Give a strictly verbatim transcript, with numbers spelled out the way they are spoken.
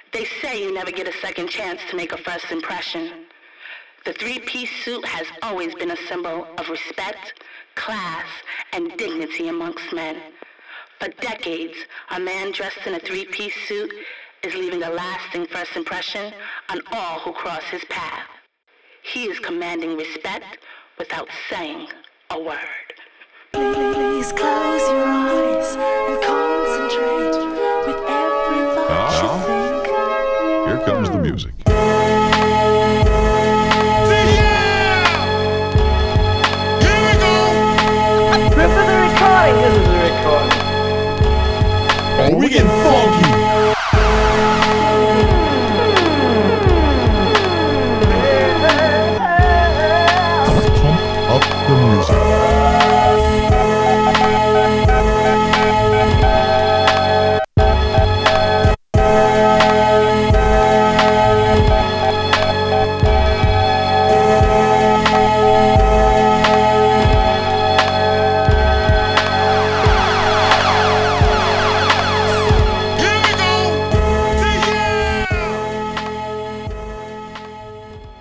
They say you never get a second chance to make a first impression. The three-piece suit has always been a symbol of respect, class, and dignity amongst men. For decades, a man dressed in a three-piece suit is leaving a lasting first impression on all who cross his path. He is commanding respect without saying a word. Please close your eyes and concentrate with every thought Uh-oh. you think. Here comes the music. Good for the recording, this is the recording. Oh, we getting funky